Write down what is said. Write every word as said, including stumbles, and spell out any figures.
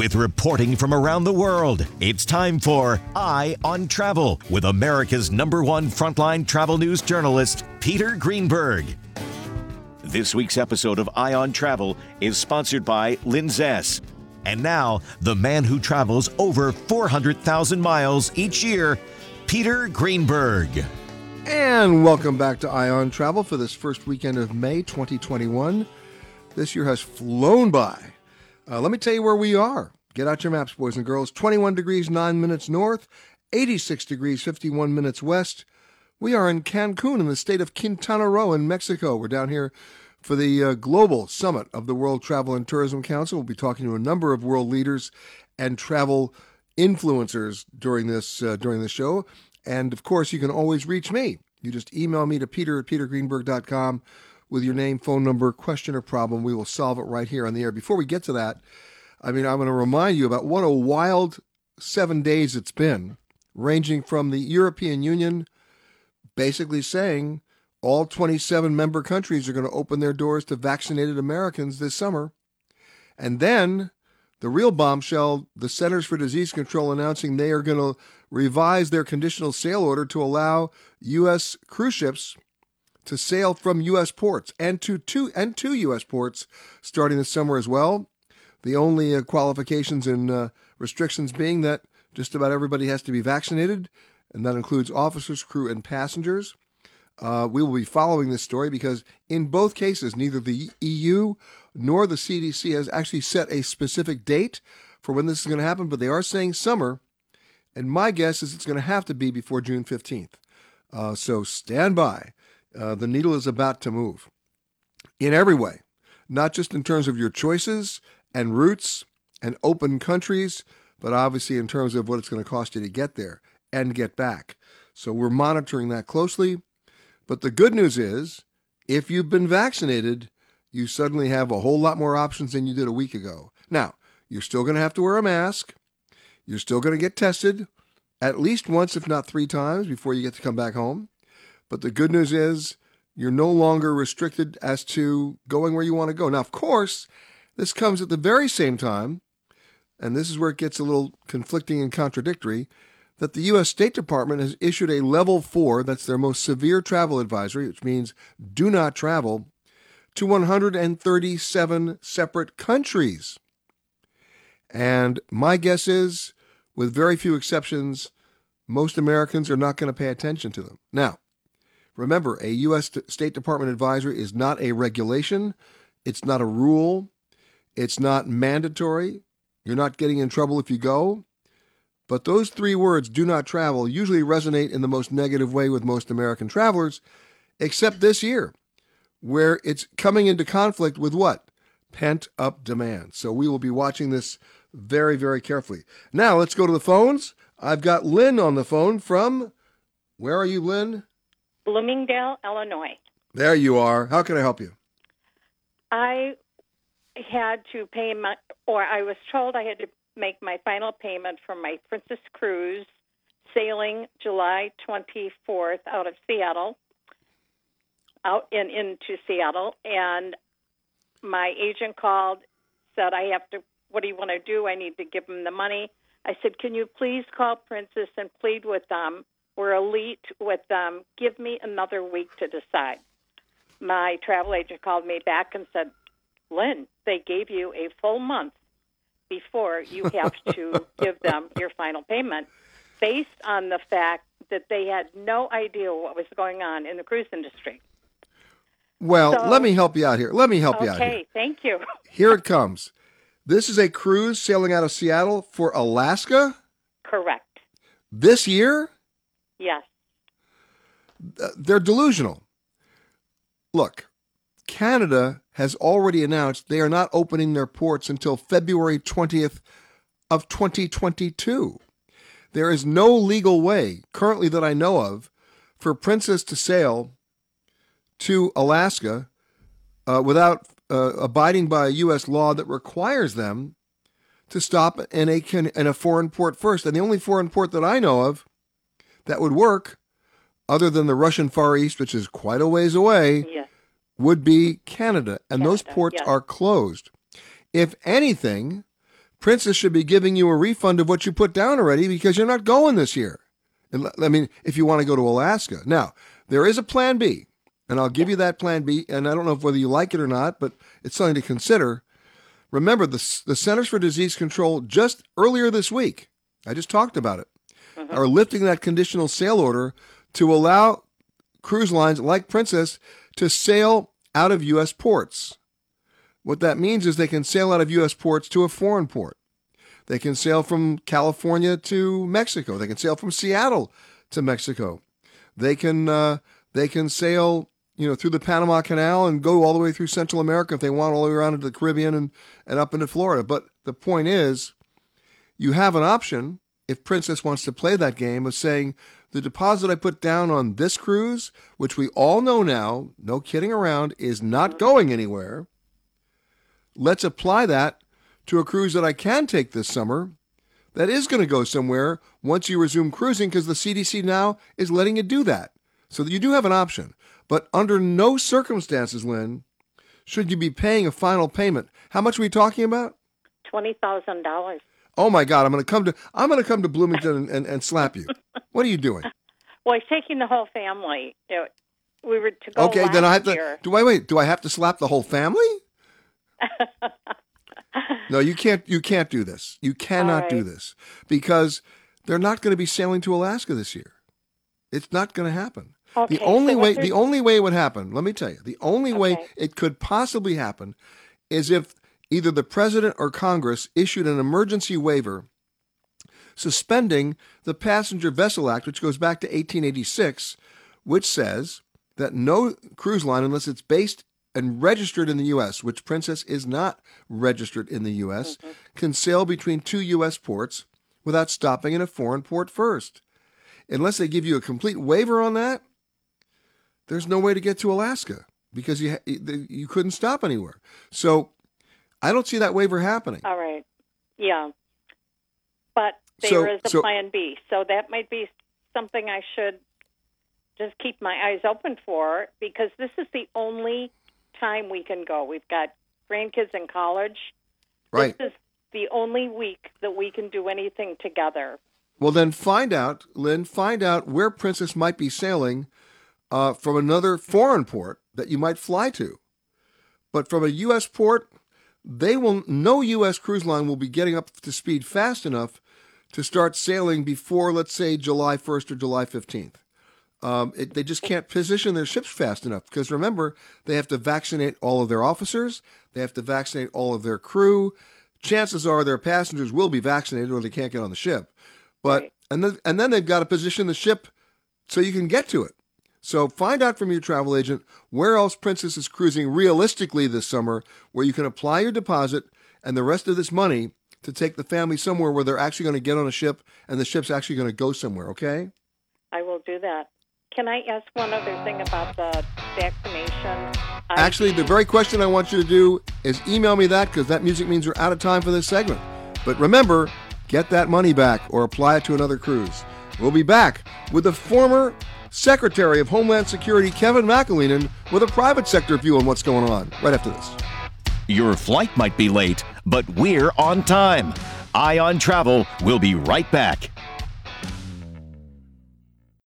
With reporting from around the world, it's time for Eye on Travel with America's number one frontline travel news journalist, Peter Greenberg. This week's episode of Eye on Travel is sponsored by Linzess. And now, the man who travels over four hundred thousand miles each year, Peter Greenberg. And welcome back to Eye on Travel for this first weekend of May twenty twenty-one. This year has flown by. Uh, let me tell you where we are. Get out your maps, boys and girls. twenty-one degrees, nine minutes north, eighty-six degrees, fifty-one minutes west. We are in Cancun in the state of Quintana Roo in Mexico. We're down here for the uh, global summit of the World Travel and Tourism Council. We'll be talking to a number of world leaders and travel influencers during this uh, during the show. And, of course, you can always reach me. You just email me to peter at peter greenberg dot com with your name, phone number, question, or problem. We will solve it right here on the air. Before we get to that, I mean, I'm going to remind you about what a wild seven days it's been, ranging from the European Union basically saying all twenty-seven member countries are going to open their doors to vaccinated Americans this summer. And then the real bombshell, the Centers for Disease Control announcing they are going to revise their conditional sail order to allow U S cruise ships to sail from U S ports and to, to, and to U S ports starting this summer as well. The only uh, qualifications and uh, restrictions being that just about everybody has to be vaccinated, and that includes officers, crew, and passengers. Uh, we will be following this story because in both cases, neither the E U nor the C D C has actually set a specific date for when this is going to happen, but they are saying summer, and my guess is it's going to have to be before June fifteenth. Uh, so stand by. Uh, the needle is about to move in every way, not just in terms of your choices and routes and open countries, but obviously in terms of what it's going to cost you to get there and get back. So we're monitoring that closely. But the good news is, if you've been vaccinated, you suddenly have a whole lot more options than you did a week ago. Now, you're still going to have to wear a mask. You're still going to get tested at least once, if not three times, before you get to come back home. But the good news is, you're no longer restricted as to going where you want to go. Now, of course, this comes at the very same time, and this is where it gets a little conflicting and contradictory, that the U S State Department has issued a level four, that's their most severe travel advisory, which means do not travel, to one hundred thirty-seven separate countries. And my guess is, with very few exceptions, most Americans are not going to pay attention to them. Now, remember, a U S State Department advisory is not a regulation. It's not a rule. It's not mandatory. You're not getting in trouble if you go. But those three words, do not travel, usually resonate in the most negative way with most American travelers, except this year, where it's coming into conflict with what? Pent-up demand. So we will be watching this very, very carefully. Now, let's go to the phones. I've got Lynn on the phone from, where are you, Lynn? Bloomingdale, Illinois. There you are. How can I help you? I had to pay my, or I was told I had to make my final payment for my Princess Cruise sailing July twenty-fourth out of Seattle, out and into Seattle. And my agent called, said, I have to, what do you want to do? I need to give them the money. I said, can you please call Princess and plead with them? We're elite with them. Give me another week to decide. My travel agent called me back and said, Lynn, they gave you a full month before you have to give them your final payment, based on the fact that they had no idea what was going on in the cruise industry. Well, so, let me help you out here. Let me help okay, you out here. Okay, thank you. Here it comes. This is a cruise sailing out of Seattle for Alaska? Correct. This year? Yes. They're delusional. Look, Canada has already announced they are not opening their ports until February twentieth of twenty twenty-two. There is no legal way, currently that I know of, for Princess to sail to Alaska uh, without uh, abiding by a U S law that requires them to stop in a, in a foreign port first. And the only foreign port that I know of that would work, other than the Russian Far East, which is quite a ways away, yes. would be Canada. And Canada, those ports yes. are closed. If anything, Princess should be giving you a refund of what you put down already because you're not going this year. I mean, if you want to go to Alaska. Now, there is a plan B, and I'll give you that plan B, and I don't know whether you like it or not, but it's something to consider. Remember, the, the Centers for Disease Control just earlier this week, I just talked about it, mm-hmm. are lifting that conditional sail order to allow cruise lines like Princess to sail out of U S ports. What that means is they can sail out of U S ports to a foreign port. They can sail from California to Mexico. They can sail from Seattle to Mexico. They can uh, they can sail, you know, through the Panama Canal and go all the way through Central America if they want, all the way around into the Caribbean and, and up into Florida. But the point is, you have an option, if Princess wants to play that game, of saying, the deposit I put down on this cruise, which we all know now, no kidding around, is not going anywhere. Let's apply that to a cruise that I can take this summer that is going to go somewhere once you resume cruising, because the C D C now is letting you do that. So that you do have an option. But under no circumstances, Lynn, should you be paying a final payment. How much are we talking about? twenty thousand dollars. Oh my God! I'm going to come to I'm going to come to Bloomington and, and, and slap you. What are you doing? Well, he's taking the whole family. We were to go. Okay, last then I have to. year. Do I wait? Do I have to slap the whole family? No, you can't. You can't do this. You cannot right. do this because they're not going to be sailing to Alaska this year. It's not going to happen. Okay, the only so way. there... The only way it would happen. Let me tell you. The only okay. way it could possibly happen is if either the president or Congress issued an emergency waiver suspending the Passenger Vessel Act, which goes back to eighteen eighty-six, which says that no cruise line, unless it's based and registered in the U S, which Princess is not registered in the U S, mm-hmm. can sail between two U S ports without stopping in a foreign port first. Unless they give you a complete waiver on that, there's no way to get to Alaska because you you couldn't stop anywhere. So I don't see that waiver happening. All right. Yeah. But there so, is a so, plan B. So that might be something I should just keep my eyes open for, because this is the only time we can go. We've got grandkids in college. Right. This is the only week that we can do anything together. Well, then find out, Lynn, find out where Princess might be sailing uh, from another foreign port that you might fly to. But from a U S port, they will. No U S cruise line will be getting up to speed fast enough to start sailing before, let's say, July first or July fifteenth. Um, it, they just can't position their ships fast enough because, remember, they have to vaccinate all of their officers. They have to vaccinate all of their crew. Chances are their passengers will be vaccinated or they can't get on the ship. But right. and then and then they've got to position the ship so you can get to it. So find out from your travel agent where else Princess is cruising realistically this summer, where you can apply your deposit and the rest of this money to take the family somewhere where they're actually going to get on a ship and the ship's actually going to go somewhere, okay? I will do that. Can I ask one other thing about the vaccination? Actually, the very question I want you to do is email me that, because that music means we're out of time for this segment. But remember, get that money back or apply it to another cruise. We'll be back with the former Secretary of Homeland Security, Kevin McAleenan, with a private sector view on what's going on right after this. Your flight might be late, but we're on time. Eye on Travel will be right back.